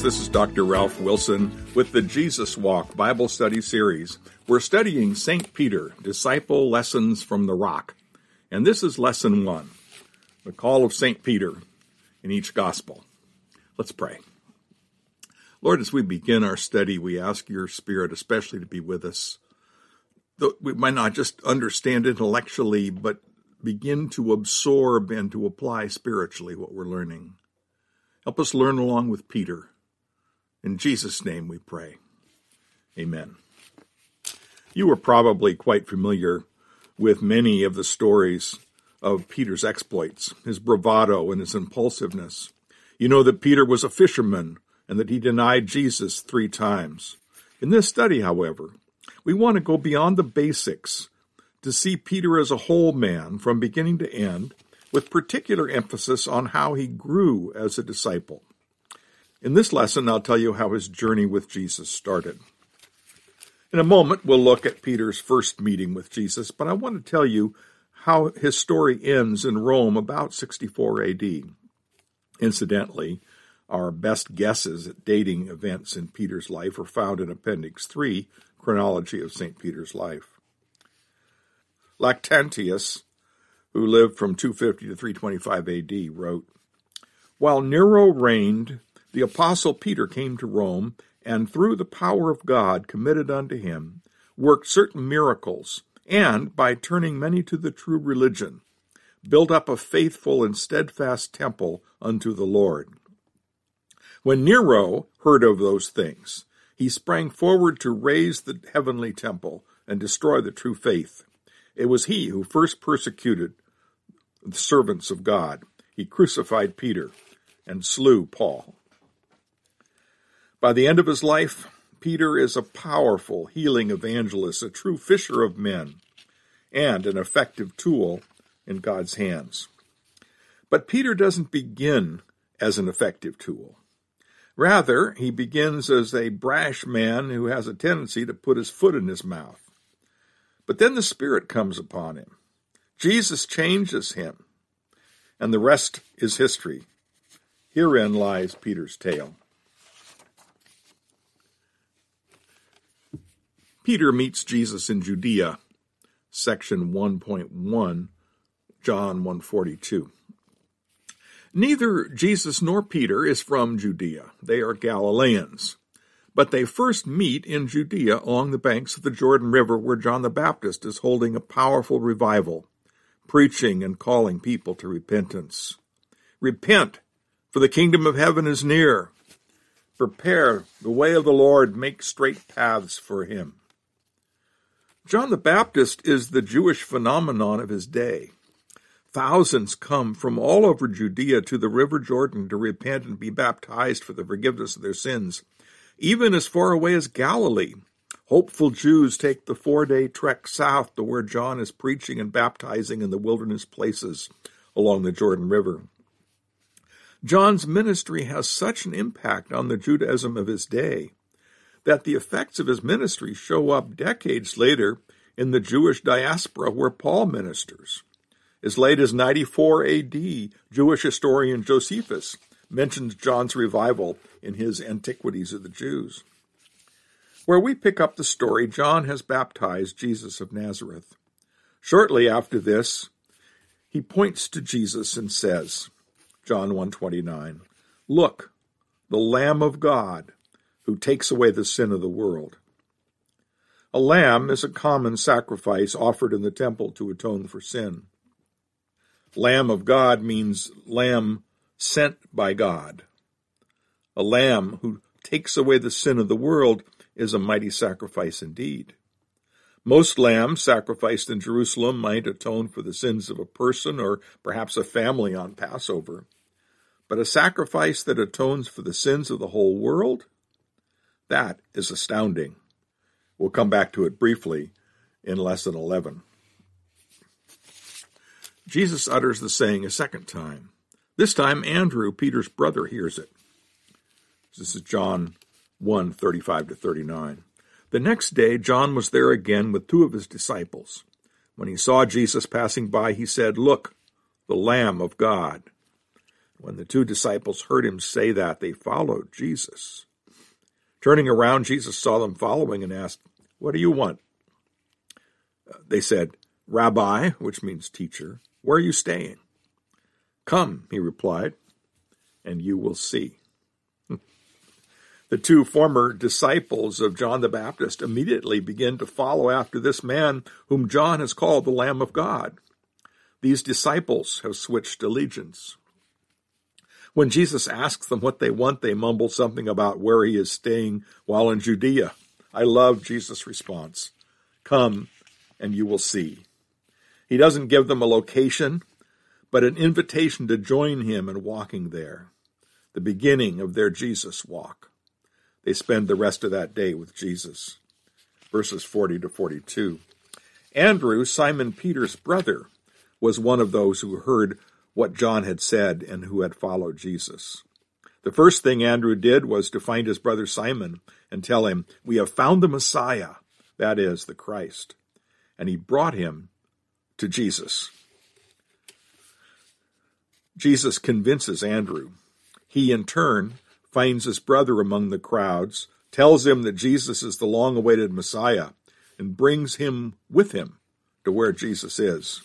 friends. This is Dr. Ralph Wilson with the Jesus Walk Bible Study Series. We're studying St. Peter, Disciple Lessons from the Rock. And this is Lesson 1, the call of St. Peter in each Gospel. Let's pray. Lord, as we begin our study, we ask your Spirit especially to be with us. Though we might not just understand intellectually, but begin to absorb and to apply spiritually what we're learning. Help us learn along with Peter. In Jesus' name we pray. Amen. You are probably quite familiar with many of the stories of Peter's exploits, his bravado and his impulsiveness. You know that Peter was a fisherman and that he denied Jesus 3 times. In this study, however, we want to go beyond the basics to see Peter as a whole man from beginning to end, with particular emphasis on how he grew as a disciple. In this lesson, I'll tell you how his journey with Jesus started. In a moment, we'll look at Peter's first meeting with Jesus, but I want to tell you how his story ends in Rome about 64 A.D. Incidentally, our best guesses at dating events in Peter's life are found in Appendix 3, Chronology of St. Peter's Life. Lactantius, who lived from 250 to 325 A.D., wrote, "While Nero reigned, the apostle Peter came to Rome, and through the power of God committed unto him, worked certain miracles, and, by turning many to the true religion, built up a faithful and steadfast temple unto the Lord. When Nero heard of those things, he sprang forward to raise the heavenly temple and destroy the true faith. It was he who first persecuted the servants of God. He crucified Peter and slew Paul." By the end of his life, Peter is a powerful healing evangelist, a true fisher of men, and an effective tool in God's hands. But Peter doesn't begin as an effective tool. Rather, he begins as a brash man who has a tendency to put his foot in his mouth. But then the Spirit comes upon him. Jesus changes him, and the rest is history. Herein lies Peter's tale. Peter meets Jesus in Judea, section 1.1, John 1:42. Neither Jesus nor Peter is from Judea. They are Galileans. But they first meet in Judea along the banks of the Jordan River, where John the Baptist is holding a powerful revival, preaching and calling people to repentance. "Repent, for the kingdom of heaven is near. Prepare the way of the Lord, make straight paths for him." John the Baptist is the Jewish phenomenon of his day. Thousands come from all over Judea to the River Jordan to repent and be baptized for the forgiveness of their sins. Even as far away as Galilee, hopeful Jews take the 4-day trek south to where John is preaching and baptizing in the wilderness places along the Jordan River. John's ministry has such an impact on the Judaism of his day that the effects of his ministry show up decades later in the Jewish diaspora where Paul ministers. As late as 94 A.D., Jewish historian Josephus mentions John's revival in his Antiquities of the Jews. Where we pick up the story, John has baptized Jesus of Nazareth. Shortly after this, he points to Jesus and says, John 1:29, "Look, the Lamb of God, who takes away the sin of the world." A lamb is a common sacrifice offered in the temple to atone for sin. Lamb of God means lamb sent by God. A lamb who takes away the sin of the world is a mighty sacrifice indeed. Most lambs sacrificed in Jerusalem might atone for the sins of a person or perhaps a family on Passover. But a sacrifice that atones for the sins of the whole world? That is astounding. We'll come back to it briefly in Lesson 11. Jesus utters the saying a second time. This time Andrew, Peter's brother, hears it. This is John 1:35-39. The next day John was there again with 2 of his disciples. When he saw Jesus passing by, he said, "Look, the Lamb of God." When the two disciples heard him say that, they followed Jesus. Turning around, Jesus saw them following and asked, "What do you want?" They said, "Rabbi," which means teacher, "where are you staying?" "Come," he replied, "and you will see." The two former disciples of John the Baptist immediately begin to follow after this man whom John has called the Lamb of God. These disciples have switched allegiance. When Jesus asks them what they want, they mumble something about where he is staying while in Judea. I love Jesus' response. Come and you will see. He doesn't give them a location, but an invitation to join him in walking there, the beginning of their Jesus walk. They spend the rest of that day with Jesus. Verses 40 to 42. Andrew, Simon Peter's brother, was one of those who heard what John had said and who had followed Jesus. The first thing Andrew did was to find his brother Simon and tell him, "We have found the Messiah," that is, the Christ. And he brought him to Jesus. Jesus convinces Andrew. He, in turn, finds his brother among the crowds, tells him that Jesus is the long-awaited Messiah, and brings him with him to where Jesus is.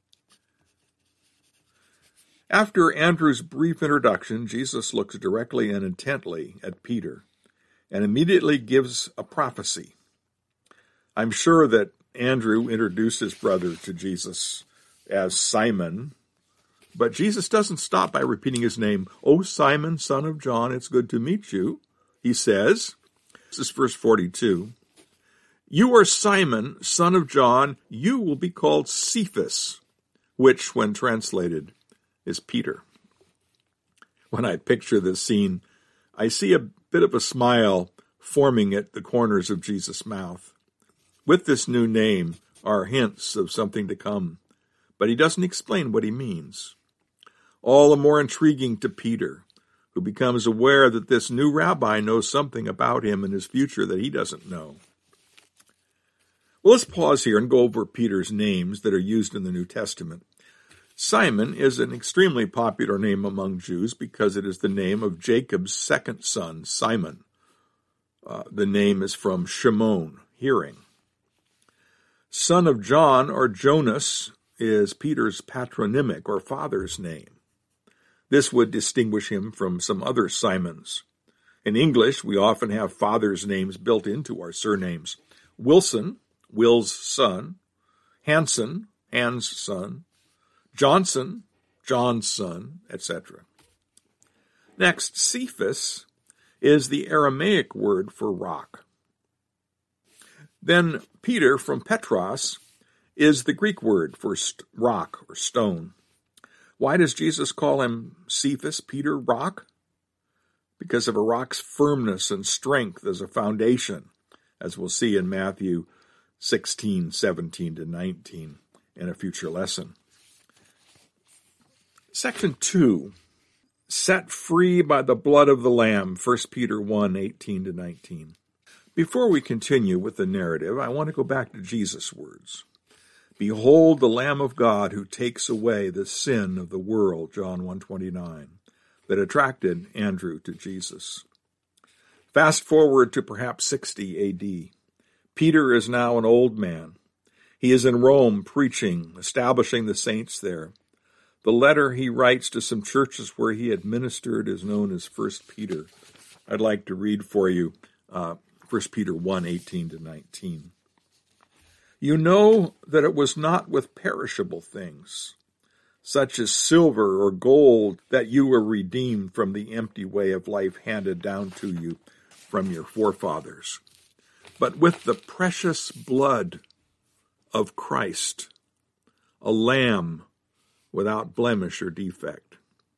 After Andrew's brief introduction, Jesus looks directly and intently at Peter and immediately gives a prophecy. I'm sure that Andrew introduced his brother to Jesus as Simon, but Jesus doesn't stop by repeating his name. "O Simon, son of John, it's good to meet you," he says. This is verse 42. "You are Simon, son of John. You will be called Cephas," which, when translated, is Peter. When I picture this scene, I see a bit of a smile forming at the corners of Jesus' mouth. With this new name are hints of something to come, but he doesn't explain what he means. All the more intriguing to Peter, who becomes aware that this new rabbi knows something about him and his future that he doesn't know. Well, let's pause here and go over Peter's names that are used in the New Testament. Simon is an extremely popular name among Jews because it is the name of Jacob's second son, Simon. The name is from Shimon, hearing. Son of John, or Jonas, is Peter's patronymic or father's name. This would distinguish him from some other Simons. In English, we often have fathers' names built into our surnames. Wilson, Will's son. Hanson, Hans' son. Johnson, John's son, etc. Next, Cephas is the Aramaic word for rock. Then Peter from Petros is the Greek word for rock or stone. Why does Jesus call him Cephas, Peter, rock? Because of a rock's firmness and strength as a foundation, as we'll see in Matthew 16, 17 to 19 in a future lesson. Section 2, set free by the blood of the Lamb, 1 Peter 1, 18 to 19. Before we continue with the narrative, I want to go back to Jesus' words. Behold the Lamb of God who takes away the sin of the world, John 1:29, that attracted Andrew to Jesus. Fast forward to perhaps 60 A.D. Peter is now an old man. He is in Rome preaching, establishing the saints there. The letter he writes to some churches where he had ministered is known as 1 Peter. I'd like to read for you 1 Peter 1, 18 to 19. You know that it was not with perishable things, such as silver or gold, that you were redeemed from the empty way of life handed down to you from your forefathers, but with the precious blood of Christ, a lamb without blemish or defect.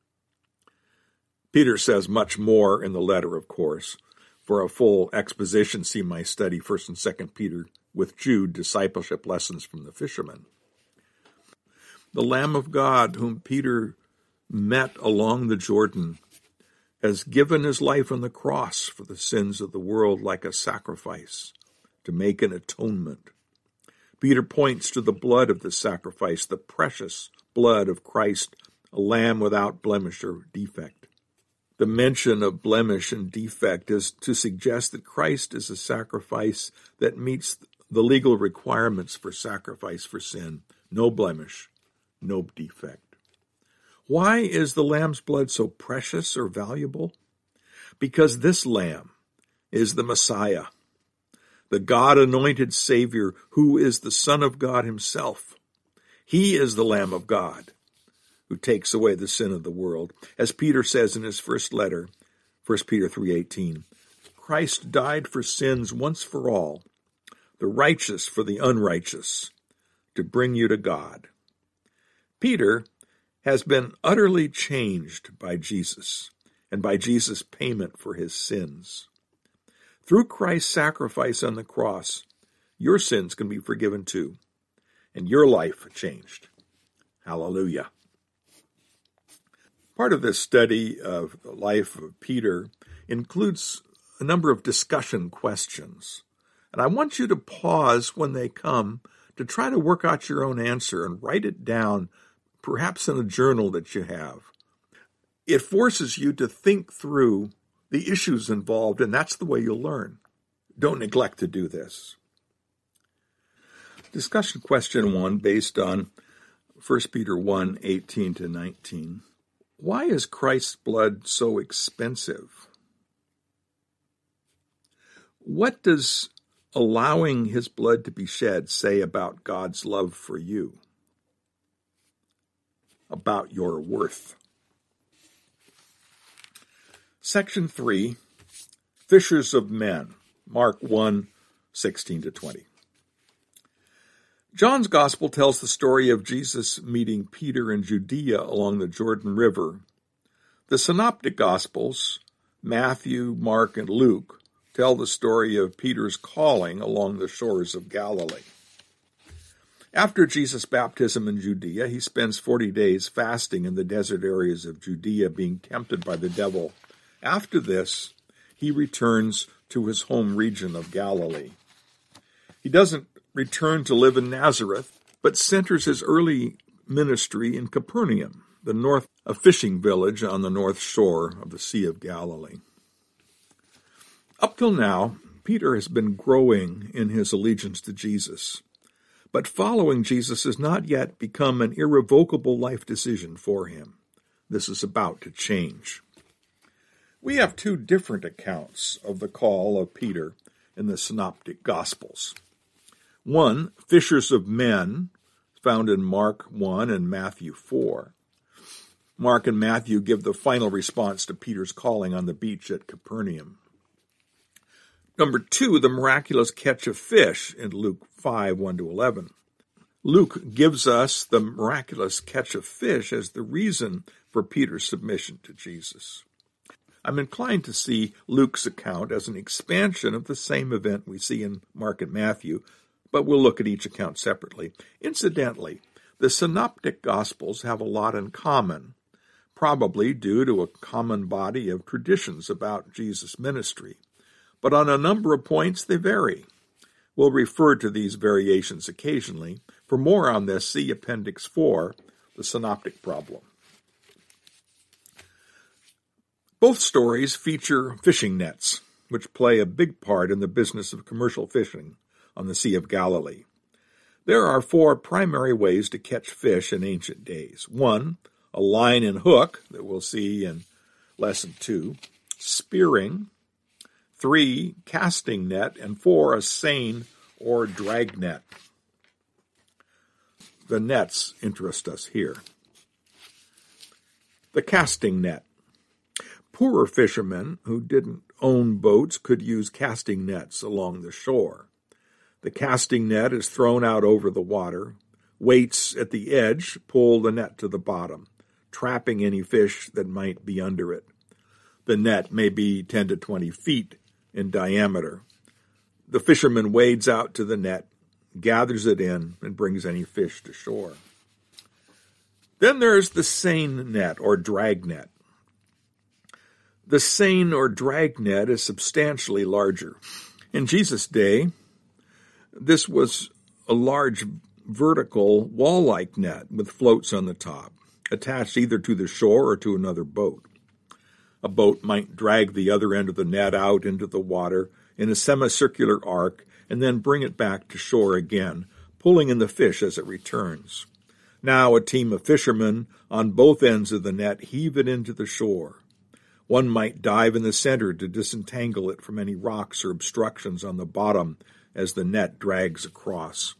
Peter says much more in the letter, of course. For a full exposition, see my study, 1 and 2 Peter, with Jude, Discipleship Lessons from the Fisherman. The Lamb of God, whom Peter met along the Jordan, has given his life on the cross for the sins of the world like a sacrifice to make an atonement. Peter points to the blood of the sacrifice, the precious blood of Christ, a lamb without blemish or defect. The mention of blemish and defect is to suggest that Christ is a sacrifice that meets the legal requirements for sacrifice for sin. No blemish, no defect. Why is the lamb's blood so precious or valuable? Because this lamb is the Messiah, the God-anointed Savior who is the Son of God himself. He is the Lamb of God who takes away the sin of the world. As Peter says in his first letter, 1 Peter 3:18, Christ died for sins once for all, the righteous for the unrighteous, to bring you to God. Peter has been utterly changed by Jesus and by Jesus' payment for his sins. Through Christ's sacrifice on the cross, your sins can be forgiven too, and your life changed. Hallelujah. Part of this study of the life of Peter includes a number of discussion questions. And I want you to pause when they come to try to work out your own answer and write it down, perhaps in a journal that you have. It forces you to think through the issues involved, and that's the way you'll learn. Don't neglect to do this. Discussion question 1, based on 1 Peter 1:18-19. Why is Christ's blood so expensive? What does allowing his blood to be shed say about God's love for you? About your worth? Section 3, Fishers of Men, Mark 1:16-20. John's Gospel tells the story of Jesus meeting Peter in Judea along the Jordan River. The Synoptic Gospels, Matthew, Mark, and Luke, tell the story of Peter's calling along the shores of Galilee. After Jesus' baptism in Judea, he spends 40 days fasting in the desert areas of Judea, being tempted by the devil. After this, he returns to his home region of Galilee. He doesn't return to live in Nazareth, but centers his early ministry in Capernaum, a fishing village on the north shore of the Sea of Galilee. Up till now, Peter has been growing in his allegiance to Jesus, but following Jesus has not yet become an irrevocable life decision for him. This is about to change. We have two different accounts of the call of Peter in the Synoptic Gospels. One, fishers of men, found in Mark 1 and Matthew 4. Mark and Matthew give the final response to Peter's calling on the beach at Capernaum. Number 2, the miraculous catch of fish in Luke 5:1-11. Luke gives us the miraculous catch of fish as the reason for Peter's submission to Jesus. I'm inclined to see Luke's account as an expansion of the same event we see in Mark and Matthew, but we'll look at each account separately. Incidentally, the Synoptic Gospels have a lot in common, probably due to a common body of traditions about Jesus' ministry. But on a number of points, they vary. We'll refer to these variations occasionally. For more on this, see Appendix 4, the Synoptic Problem. Both stories feature fishing nets, which play a big part in the business of commercial fishing on the Sea of Galilee. There are 4 primary ways to catch fish in ancient days. 1, a line and hook that we'll see in Lesson 2. Spearing. 3, casting net. And 4, a seine or drag net. The nets interest us here. The casting net. Poorer fishermen who didn't own boats could use casting nets along the shore. The casting net is thrown out over the water. Weights at the edge pull the net to the bottom, trapping any fish that might be under it. The net may be 10 to 20 feet in diameter. The fisherman wades out to the net, gathers it in, and brings any fish to shore. Then there's the seine net or drag net. The seine or drag net is substantially larger. In Jesus' day, this was a large vertical wall-like net with floats on the top. attached either to the shore or to another boat. A boat might drag the other end of the net out into the water in a semicircular arc and then bring it back to shore again, pulling in the fish as it returns. Now a team of fishermen on both ends of the net heave it into the shore. One might dive in the center to disentangle it from any rocks or obstructions on the bottom as the net drags across.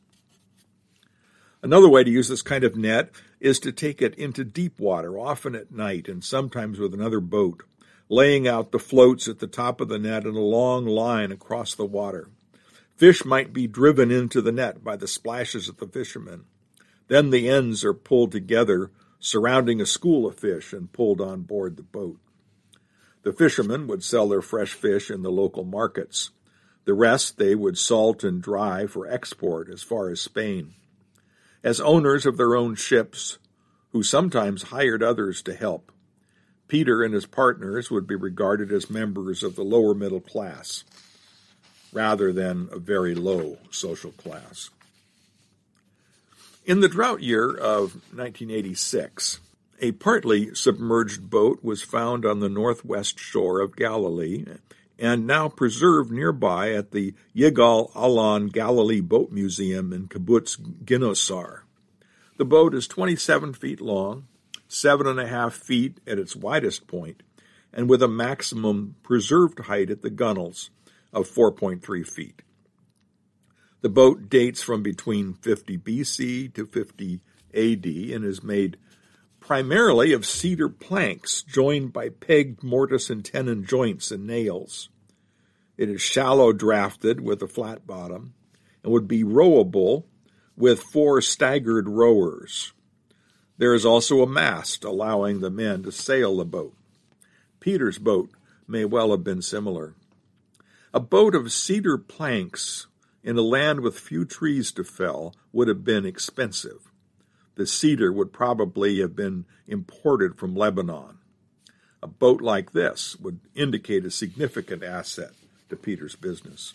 Another way to use this kind of net is to take it into deep water, often at night and sometimes with another boat, laying out the floats at the top of the net in a long line across the water. Fish might be driven into the net by the splashes of the fishermen. Then the ends are pulled together, surrounding a school of fish, and pulled on board the boat. The fishermen would sell their fresh fish in the local markets. The rest they would salt and dry for export as far as Spain. As owners of their own ships, who sometimes hired others to help, Peter and his partners would be regarded as members of the lower middle class, rather than a very low social class. In the drought year of 1986, a partly submerged boat was found on the northwest shore of Galilee and now preserved nearby at the Yigal Allon Galilee Boat Museum in Kibbutz Ginosar. The boat is 27 feet long, 7.5 feet at its widest point, and with a maximum preserved height at the gunnels of 4.3 feet. The boat dates from between 50 BC to 50 AD and is made primarily of cedar planks joined by pegged mortise and tenon joints and nails. It is shallow drafted with a flat bottom and would be rowable with 4 staggered rowers. There is also a mast allowing the men to sail the boat. Peter's boat may well have been similar. A boat of cedar planks in a land with few trees to fell would have been expensive. The cedar would probably have been imported from Lebanon. A boat like this would indicate a significant asset to Peter's business.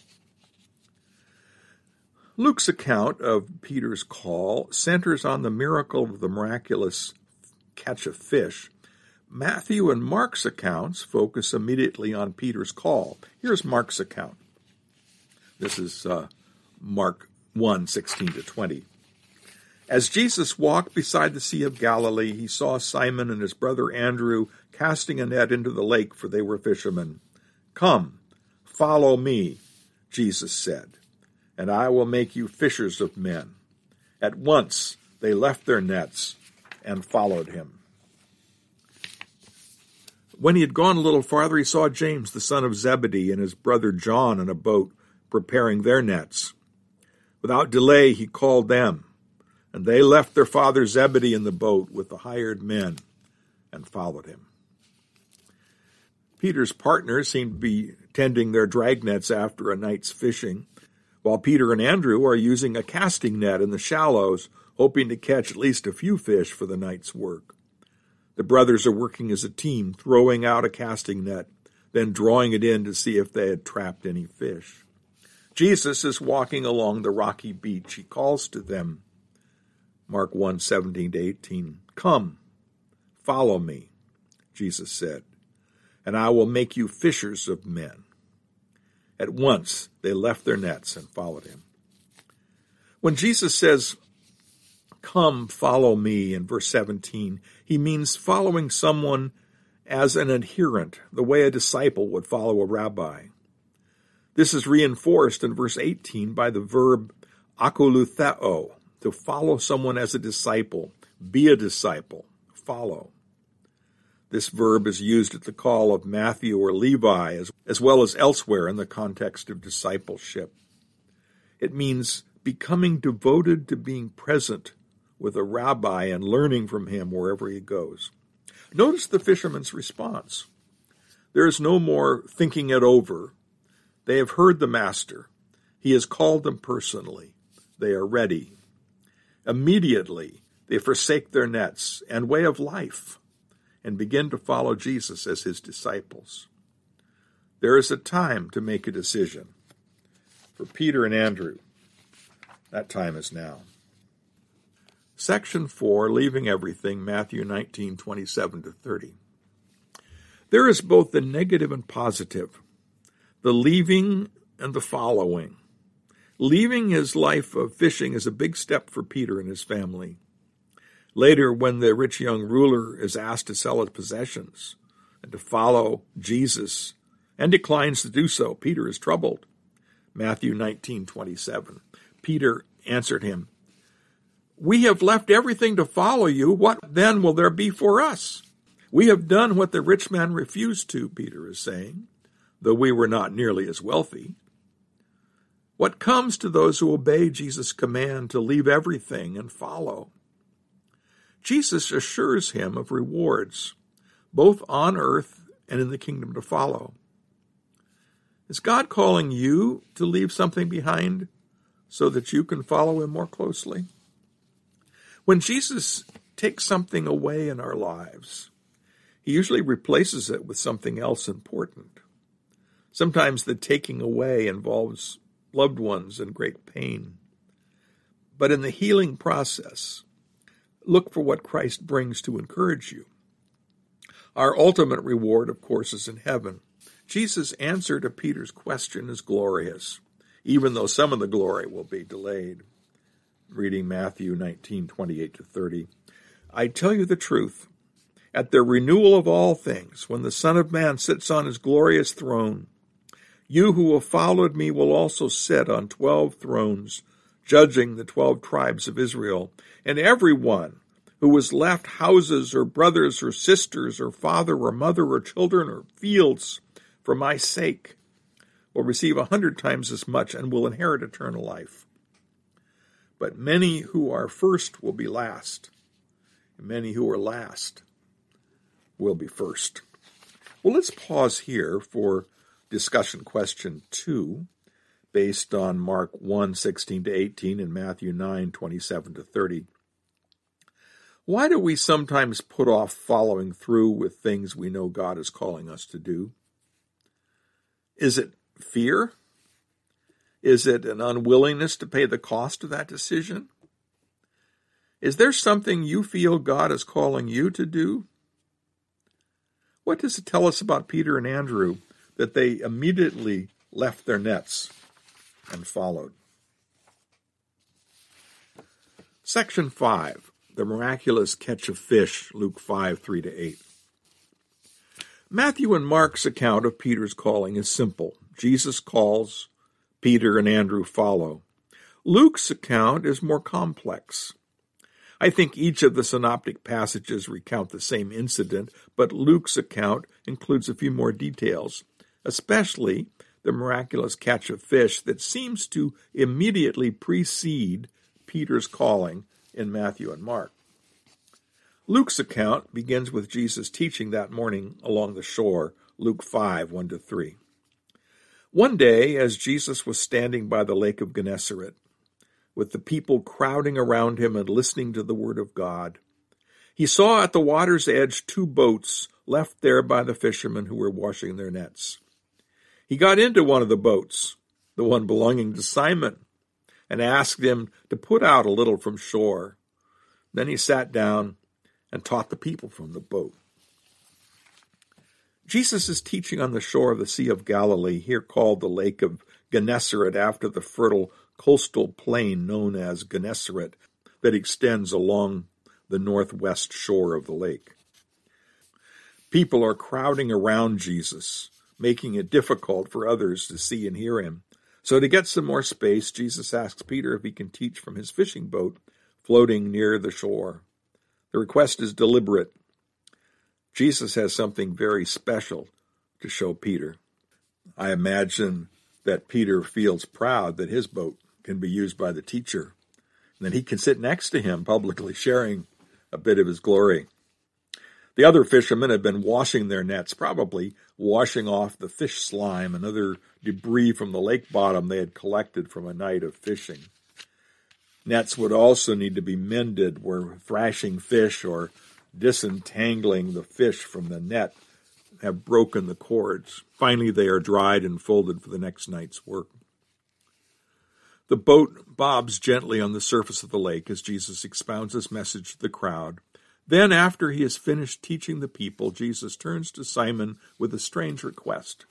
Luke's account of Peter's call centers on the miracle of the miraculous catch of fish. Matthew and Mark's accounts focus immediately on Peter's call. Here's Mark's account. This is Mark 1:16-20. As Jesus walked beside the Sea of Galilee, he saw Simon and his brother Andrew casting a net into the lake, for they were fishermen. "Come, follow me," Jesus said, "and I will make you fishers of men." At once they left their nets and followed him. When he had gone a little farther, he saw James, the son of Zebedee, and his brother John in a boat, preparing their nets. Without delay, he called them, and they left their father Zebedee in the boat with the hired men and followed him. Peter's partners seem to be tending their drag nets after a night's fishing, while Peter and Andrew are using a casting net in the shallows, hoping to catch at least a few fish for the night's work. The brothers are working as a team, throwing out a casting net, then drawing it in to see if they had trapped any fish. Jesus is walking along the rocky beach. He calls to them, Mark 1:17-18, "Come, follow me," Jesus said, "and I will make you fishers of men." At once they left their nets and followed him. When Jesus says, "Come, follow me," in verse 17, he means following someone as an adherent, the way a disciple would follow a rabbi. This is reinforced in verse 18 by the verb akolutheo, to follow someone as a disciple, be a disciple, follow. This verb is used at the call of Matthew or Levi, as well as elsewhere in the context of discipleship. It means becoming devoted to being present with a rabbi and learning from him wherever he goes. Notice the fisherman's response. There is no more thinking it over. They have heard the master. He has called them personally. They are ready. Immediately, they forsake their nets and way of life and begin to follow Jesus as his disciples. There is a time to make a decision. For Peter and Andrew, that time is now. Section 4, Leaving Everything, Matthew 19:27-30. There is both the negative and positive, the leaving and the following. Leaving his life of fishing is a big step for Peter and his family. Later, when the rich young ruler is asked to sell his possessions and to follow Jesus and declines to do so, Peter is troubled. Matthew 19:27. Peter answered him, "We have left everything to follow you. What then will there be for us? We have done what the rich man refused to," Peter is saying, though we were not nearly as wealthy. What comes to those who obey Jesus' command to leave everything and follow? Jesus assures him of rewards, both on earth and in the kingdom to follow. Is God calling you to leave something behind so that you can follow him more closely? When Jesus takes something away in our lives, he usually replaces it with something else important. Sometimes the taking away involves loved ones in great pain. But in the healing process, look for what Christ brings to encourage you. Our ultimate reward, of course, is in heaven. Jesus' answer to Peter's question is glorious, even though some of the glory will be delayed. Reading Matthew 19:28-30. I tell you the truth, at the renewal of all things, when the Son of Man sits on his glorious throne, you who have followed me will also sit on 12 thrones, judging the 12 tribes of Israel. And everyone who has left houses or brothers or sisters or father or mother or children or fields for my sake will receive 100 times as much and will inherit eternal life. But many who are first will be last, and many who are last will be first. Well, let's pause here for discussion question 2, based on Mark 1:16-18 and Matthew 9:27-30. Why do we sometimes put off following through with things we know God is calling us to do? Is it fear? Is it an unwillingness to pay the cost of that decision? Is there something you feel God is calling you to do? What does it tell us about Peter and Andrew that they immediately left their nets and followed? Section 5, the miraculous catch of fish, Luke 5:3-8. Matthew and Mark's account of Peter's calling is simple. Jesus calls, Peter and Andrew follow. Luke's account is more complex. I think each of the synoptic passages recount the same incident, but Luke's account includes a few more details, especially the miraculous catch of fish that seems to immediately precede Peter's calling in Matthew and Mark. Luke's account begins with Jesus teaching that morning along the shore, Luke 5:1-3. One day, as Jesus was standing by the lake of Gennesaret, with the people crowding around him and listening to the word of God, he saw at the water's edge 2 boats left there by the fishermen who were washing their nets. He got into one of the boats, the one belonging to Simon, and asked him to put out a little from shore. Then he sat down and taught the people from the boat. Jesus is teaching on the shore of the Sea of Galilee, here called the Lake of Gennesaret, after the fertile coastal plain known as Gennesaret that extends along the northwest shore of the lake. People are crowding around Jesus, making it difficult for others to see and hear him. So to get some more space, Jesus asks Peter if he can teach from his fishing boat floating near the shore. The request is deliberate. Jesus has something very special to show Peter. I imagine that Peter feels proud that his boat can be used by the teacher, and that he can sit next to him publicly sharing a bit of his glory. The other fishermen had been washing their nets, probably washing off the fish slime and other debris from the lake bottom they had collected from a night of fishing. Nets would also need to be mended where thrashing fish or disentangling the fish from the net have broken the cords. Finally, they are dried and folded for the next night's work. The boat bobs gently on the surface of the lake as Jesus expounds his message to the crowd. Then, after he has finished teaching the people, Jesus turns to Simon with a strange request.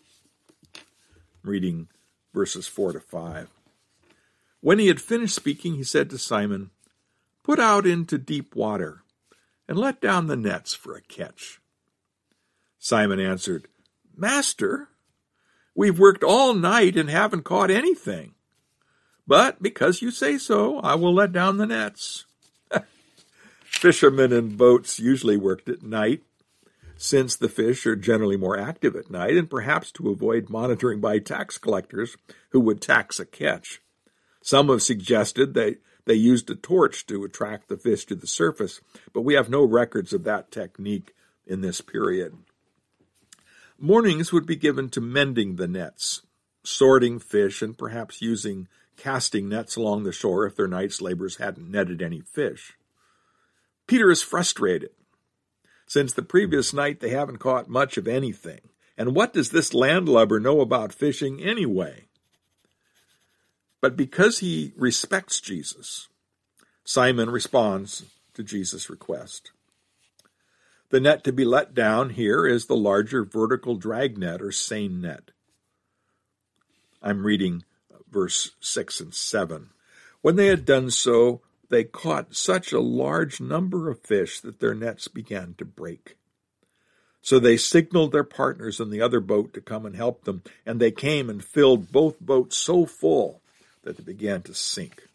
Reading verses 4 to 5. When he had finished speaking, he said to Simon, "Put out into deep water and let down the nets for a catch." Simon answered, "Master, we've worked all night and haven't caught anything. But because you say so, I will let down the nets." Fishermen in boats usually worked at night, since the fish are generally more active at night, and perhaps to avoid monitoring by tax collectors who would tax a catch. Some have suggested they used a torch to attract the fish to the surface, but we have no records of that technique in this period. Mornings would be given to mending the nets, sorting fish, and perhaps using casting nets along the shore if their night's labors hadn't netted any fish. Peter is frustrated. Since the previous night, they haven't caught much of anything. And what does this landlubber know about fishing anyway? But because he respects Jesus, Simon responds to Jesus' request. The net to be let down here is the larger vertical drag net or seine net. I'm reading verse 6 and 7. When they had done so, they caught such a large number of fish that their nets began to break. So they signaled their partners in the other boat to come and help them, and they came and filled both boats so full that they began to sink.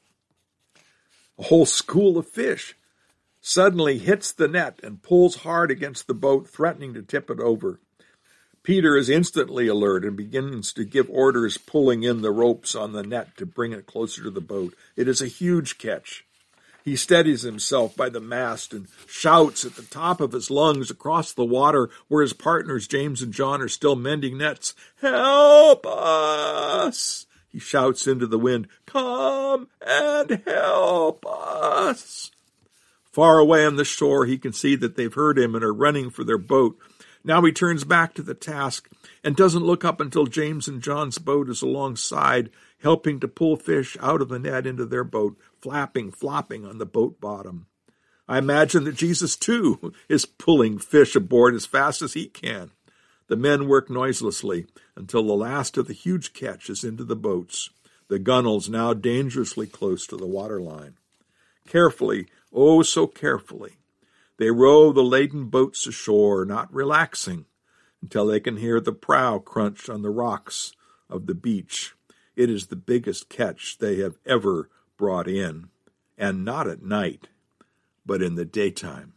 A whole school of fish suddenly hits the net and pulls hard against the boat, threatening to tip it over. Peter is instantly alert and begins to give orders, pulling in the ropes on the net to bring it closer to the boat. It is a huge catch. He steadies himself by the mast and shouts at the top of his lungs across the water where his partners James and John are still mending nets. "Help us!" He shouts into the wind. "Come and help us!" Far away on the shore, he can see that they've heard him and are running for their boat. Now he turns back to the task and doesn't look up until James and John's boat is alongside, helping to pull fish out of the net into their boat, flopping on the boat bottom. I imagine that Jesus, too, is pulling fish aboard as fast as he can. The men work noiselessly until the last of the huge catch is into the boats, the gunwales now dangerously close to the waterline. Carefully, oh so carefully, they row the laden boats ashore, not relaxing until they can hear the prow crunch on the rocks of the beach. It is the biggest catch they have ever brought in, and not at night, but in the daytime.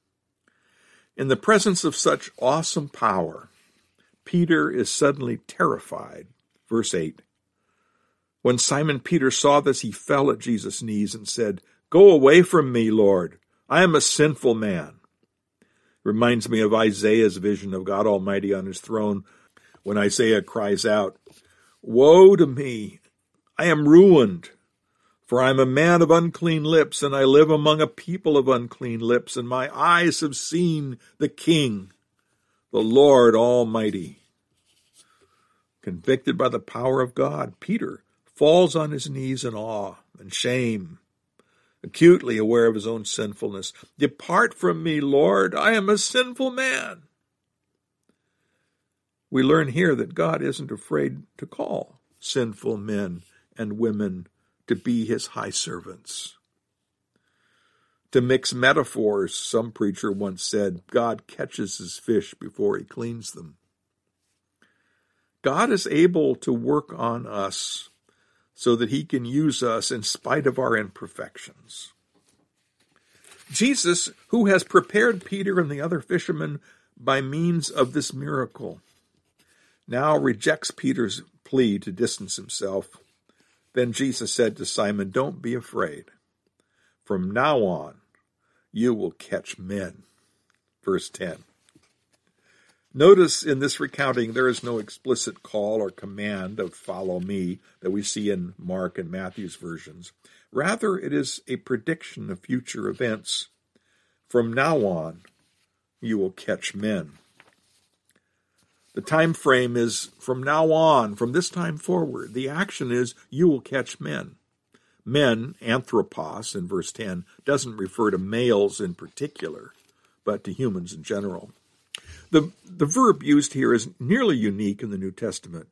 In the presence of such awesome power, Peter is suddenly terrified. Verse 8. When Simon Peter saw this, he fell at Jesus' knees and said, "Go away from me, Lord. I am a sinful man." Reminds me of Isaiah's vision of God Almighty on his throne when Isaiah cries out, "Woe to me! I am ruined, for I am a man of unclean lips, and I live among a people of unclean lips, and my eyes have seen the King, the Lord Almighty." Convicted by the power of God, Peter falls on his knees in awe and shame, acutely aware of his own sinfulness. "Depart from me, Lord, I am a sinful man." We learn here that God isn't afraid to call sinful men and women to be his high servants. To mix metaphors, some preacher once said, God catches his fish before he cleans them. God is able to work on us so that he can use us in spite of our imperfections. Jesus, who has prepared Peter and the other fishermen by means of this miracle, now rejects Peter's plea to distance himself. Then Jesus said to Simon, "Don't be afraid. From now on, you will catch men." Verse 10. Notice in this recounting there is no explicit call or command of "follow me" that we see in Mark and Matthew's versions. Rather, it is a prediction of future events. From now on, you will catch men. The time frame is from now on, from this time forward. The action is you will catch men. Men, anthropos, in verse 10, doesn't refer to males in particular, but to humans in general. The verb used here is nearly unique in the New Testament.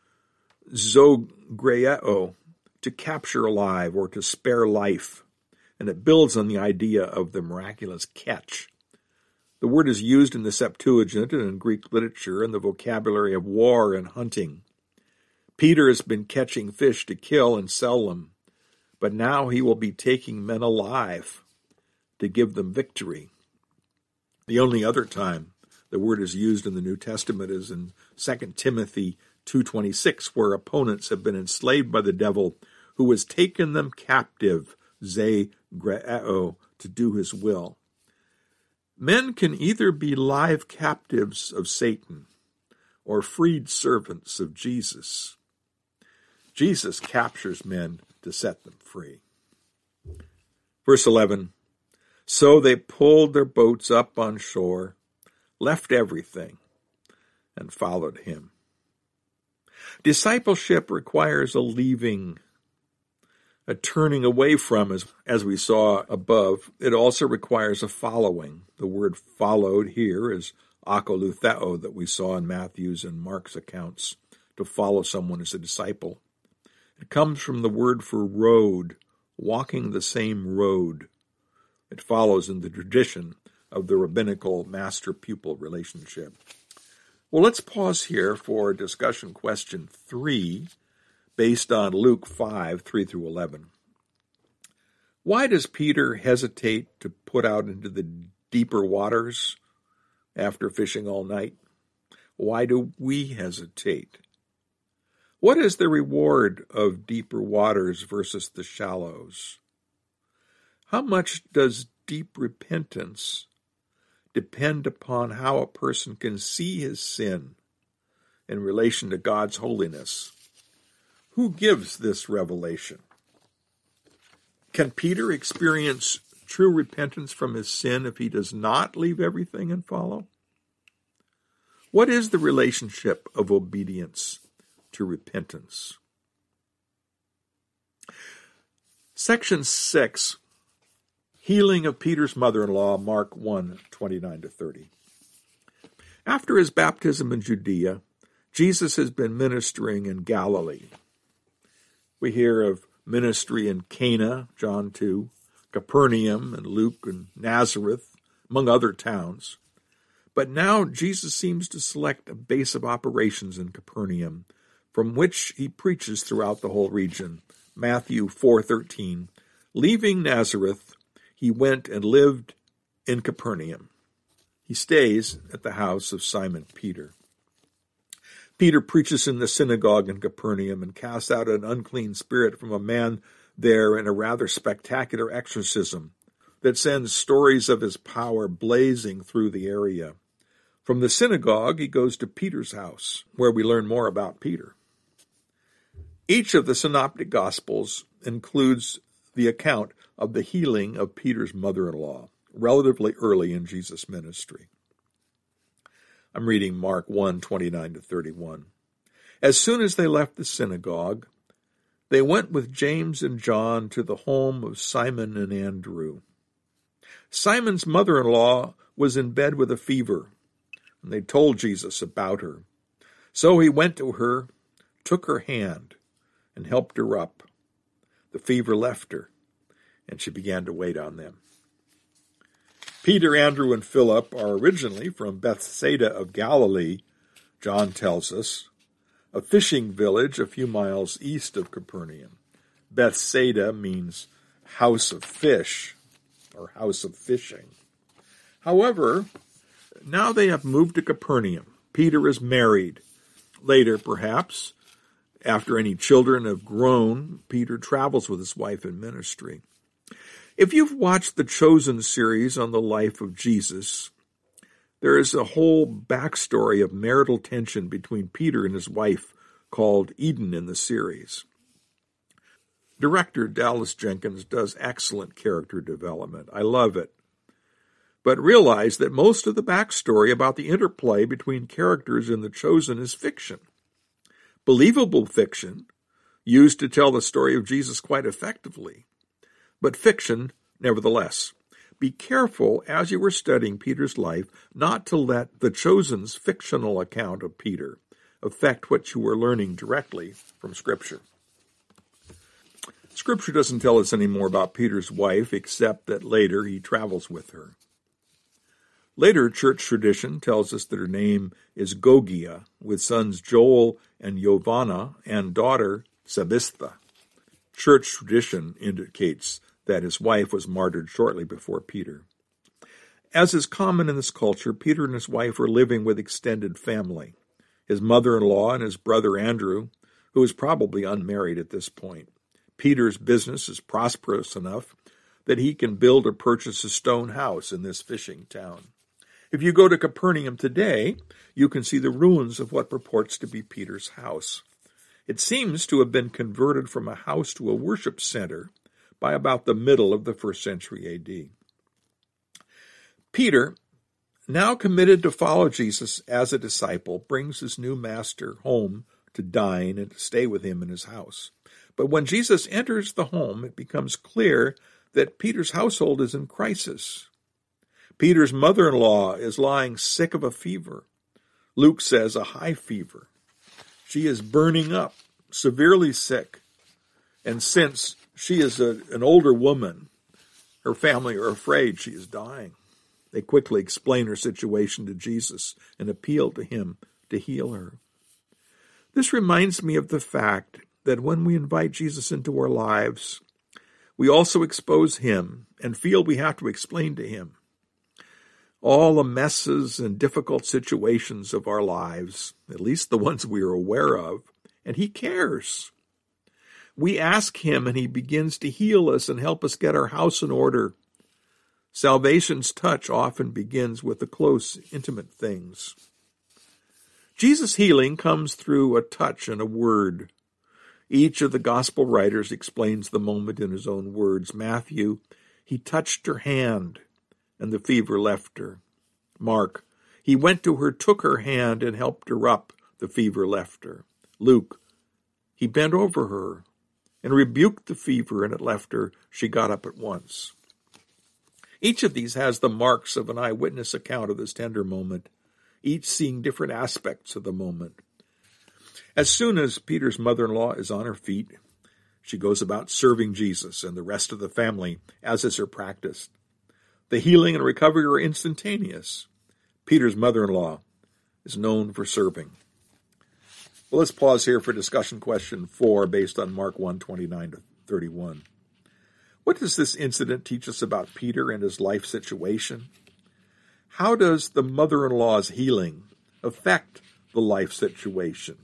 Zogreo, to capture alive or to spare life, and it builds on the idea of the miraculous catch. The word is used in the Septuagint and in Greek literature in the vocabulary of war and hunting. Peter has been catching fish to kill and sell them, but now he will be taking men alive to give them victory. The only other time the word is used in the New Testament is in 2 Timothy 2:26, where opponents have been enslaved by the devil, who has taken them captive, ze greo, to do his will. Men can either be live captives of Satan or freed servants of Jesus. Jesus captures men to set them free. Verse 11, so they pulled their boats up on shore, left everything, and followed him. Discipleship requires a leaving, a turning away from, as we saw above. It also requires a following. The word followed here is akolutheo that we saw in Matthew's and Mark's accounts. To follow someone as a disciple. It comes from the word for road, walking the same road. It follows in the tradition of the rabbinical master-pupil relationship. Well, let's pause here for discussion question 3, based on Luke 5, 3 through 11. Why does Peter hesitate to put out into the deeper waters after fishing all night? Why do we hesitate? What is the reward of deeper waters versus the shallows? How much does deep repentance depend upon how a person can see his sin in relation to God's holiness? Who gives this revelation? Can Peter experience true repentance from his sin if he does not leave everything and follow? What is the relationship of obedience to repentance? Section 6, healing of Peter's mother-in-law, Mark 1, 29-30. After his baptism in Judea, Jesus has been ministering in Galilee. We hear of ministry in Cana, John 2, Capernaum and Luke and Nazareth, among other towns. But now Jesus seems to select a base of operations in Capernaum, from which he preaches throughout the whole region. Matthew 4:13, leaving Nazareth, he went and lived in Capernaum. He stays at the house of Simon Peter. Peter preaches in the synagogue in Capernaum and casts out an unclean spirit from a man there in a rather spectacular exorcism that sends stories of his power blazing through the area. From the synagogue, he goes to Peter's house, where we learn more about Peter. Each of the synoptic gospels includes the account of the healing of Peter's mother-in-law, relatively early in Jesus' ministry. I'm reading Mark 1, 29-31. As soon as they left the synagogue, they went with James and John to the home of Simon and Andrew. Simon's mother-in-law was in bed with a fever, and they told Jesus about her. So he went to her, took her hand, and helped her up. The fever left her, and she began to wait on them. Peter, Andrew, and Philip are originally from Bethsaida of Galilee, John tells us, a fishing village a few miles east of Capernaum. Bethsaida means house of fish, or house of fishing. However, now they have moved to Capernaum. Peter is married. Later, perhaps, after any children have grown, Peter travels with his wife in ministry. If you've watched the Chosen series on the life of Jesus, there is a whole backstory of marital tension between Peter and his wife called Eden in the series. Director Dallas Jenkins does excellent character development. I love it. But realize that most of the backstory about the interplay between characters in The Chosen is fiction. Believable fiction, used to tell the story of Jesus quite effectively, but fiction nevertheless. Be careful as you are studying Peter's life not to let the Chosen's fictional account of Peter affect what you are learning directly from Scripture. Scripture doesn't tell us any more about Peter's wife except that later he travels with her. Later church tradition tells us that her name is Gogia, with sons Joel and Giovanna and daughter Sabistha. Church tradition indicates that his wife was martyred shortly before Peter. As is common in this culture, Peter and his wife were living with extended family, his mother-in-law and his brother Andrew, who was probably unmarried at this point. Peter's business is prosperous enough that he can build or purchase a stone house in this fishing town. If you go to Capernaum today, you can see the ruins of what purports to be Peter's house. It seems to have been converted from a house to a worship center by about the middle of the 1st century A.D. Peter, now committed to follow Jesus as a disciple, brings his new master home to dine and to stay with him in his house. But when Jesus enters the home, it becomes clear that Peter's household is in crisis. Peter's mother-in-law is lying sick of a fever. Luke says a high fever. She is burning up, severely sick. And since she is an older woman, her family are afraid she is dying. They quickly explain her situation to Jesus and appeal to him to heal her. This reminds me of the fact that when we invite Jesus into our lives, we also expose him and feel we have to explain to him all the messes and difficult situations of our lives, at least the ones we are aware of, and he cares. We ask him and he begins to heal us and help us get our house in order. Salvation's touch often begins with the close, intimate things. Jesus' healing comes through a touch and a word. Each of the gospel writers explains the moment in his own words. Matthew, he touched her hand, and the fever left her. Mark, he went to her, took her hand, and helped her up. The fever left her. Luke, he bent over her and rebuked the fever, and it left her. She got up at once. Each of these has the marks of an eyewitness account of this tender moment, each seeing different aspects of the moment. As soon as Peter's mother-in-law is on her feet, she goes about serving Jesus and the rest of the family, as is her practice. The healing and recovery are instantaneous. Peter's mother-in-law is known for serving. Well, let's pause here for discussion question 4 based on Mark 1:29-31. What does this incident teach us about Peter and his life situation? How does the mother-in-law's healing affect the life situation?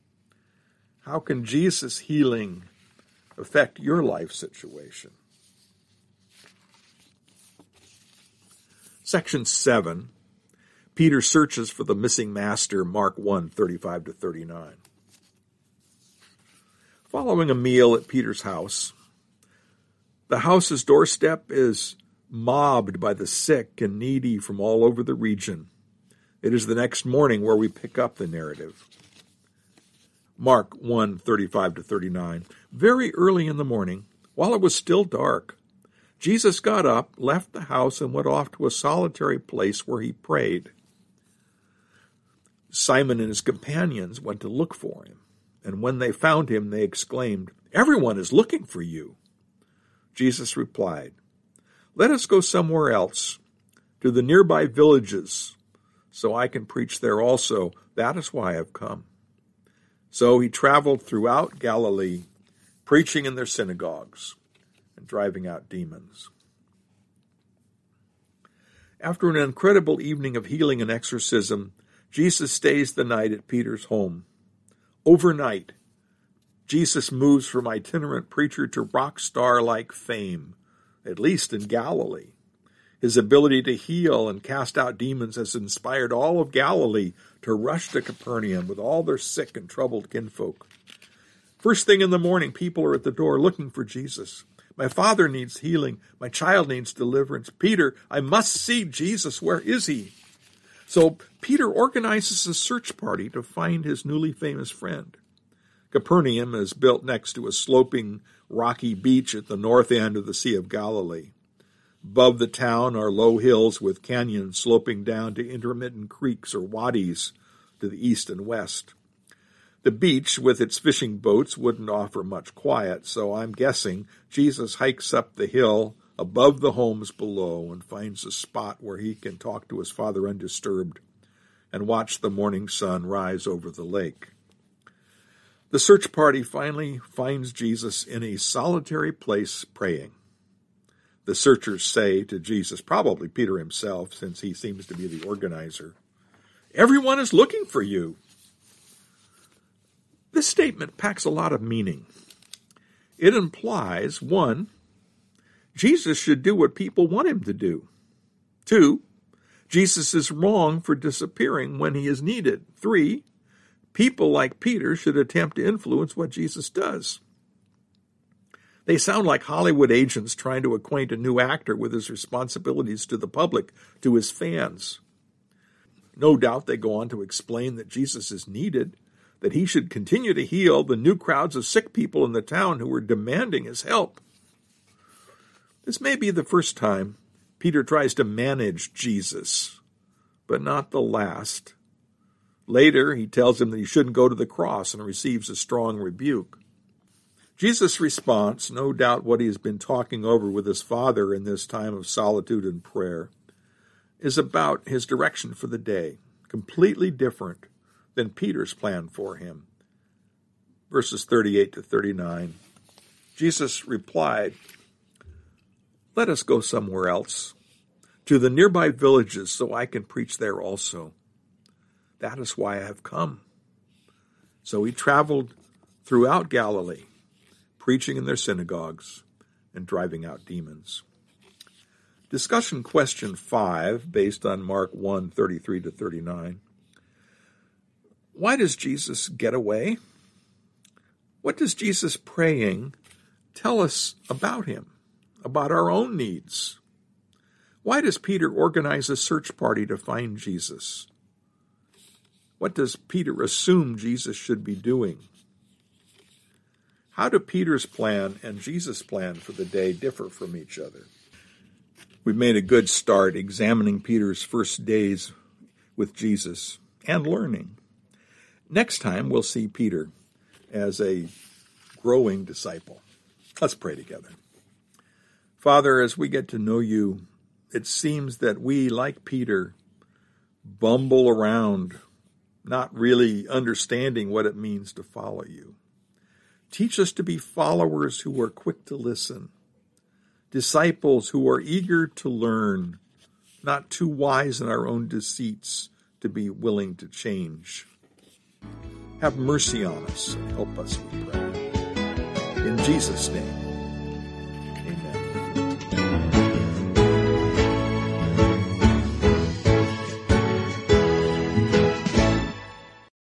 How can Jesus' healing affect your life situation? Section 7, Peter searches for the missing master, Mark 1:35-39. Following a meal at Peter's house, the house's doorstep is mobbed by the sick and needy from all over the region. It is the next morning where we pick up the narrative. Mark 1:35-39. Very early in the morning, while it was still dark, Jesus got up, left the house, and went off to a solitary place where he prayed. Simon and his companions went to look for him, and when they found him, they exclaimed, "Everyone is looking for you." Jesus replied, "Let us go somewhere else, to the nearby villages, so I can preach there also. That is why I have come." So he traveled throughout Galilee, preaching in their synagogues and driving out demons. After an incredible evening of healing and exorcism, Jesus stays the night at Peter's home. Overnight, Jesus moves from itinerant preacher to rock star-like fame, at least in Galilee. His ability to heal and cast out demons has inspired all of Galilee to rush to Capernaum with all their sick and troubled kinfolk. First thing in the morning, people are at the door looking for Jesus. My father needs healing. My child needs deliverance. Peter, I must see Jesus. Where is he? So Peter organizes a search party to find his newly famous friend. Capernaum is built next to a sloping, rocky beach at the north end of the Sea of Galilee. Above the town are low hills with canyons sloping down to intermittent creeks or wadis to the east and west. The beach, with its fishing boats, wouldn't offer much quiet, so I'm guessing Jesus hikes up the hill above the homes below and finds a spot where he can talk to his Father undisturbed and watch the morning sun rise over the lake. The search party finally finds Jesus in a solitary place praying. The searchers say to Jesus, probably Peter himself, since he seems to be the organizer, "Everyone is looking for you." This statement packs a lot of meaning. It implies, 1, Jesus should do what people want him to do. 2, Jesus is wrong for disappearing when he is needed. 3, people like Peter should attempt to influence what Jesus does. They sound like Hollywood agents trying to acquaint a new actor with his responsibilities to the public, to his fans. No doubt they go on to explain that Jesus is needed, that he should continue to heal the new crowds of sick people in the town who were demanding his help. This may be the first time Peter tries to manage Jesus, but not the last. Later, he tells him that he shouldn't go to the cross and receives a strong rebuke. Jesus' response, no doubt what he has been talking over with his Father in this time of solitude and prayer, is about his direction for the day, completely different than Peter's plan for him. Verses 38 to 39. Jesus replied, "Let us go somewhere else, to the nearby villages, so I can preach there also. That is why I have come." So he traveled throughout Galilee, preaching in their synagogues and driving out demons. Discussion question 5, based on Mark 1, 33 to 39. Why does Jesus get away? What does Jesus praying tell us about him, about our own needs? Why does Peter organize a search party to find Jesus? What does Peter assume Jesus should be doing? How do Peter's plan and Jesus' plan for the day differ from each other? We've made a good start examining Peter's first days with Jesus and learning. Next time, we'll see Peter as a growing disciple. Let's pray together. Father, as we get to know you, it seems that we, like Peter, bumble around, not really understanding what it means to follow you. Teach us to be followers who are quick to listen, disciples who are eager to learn, not too wise in our own deceits to be willing to change. Have mercy on us and help us, we pray. In Jesus' name.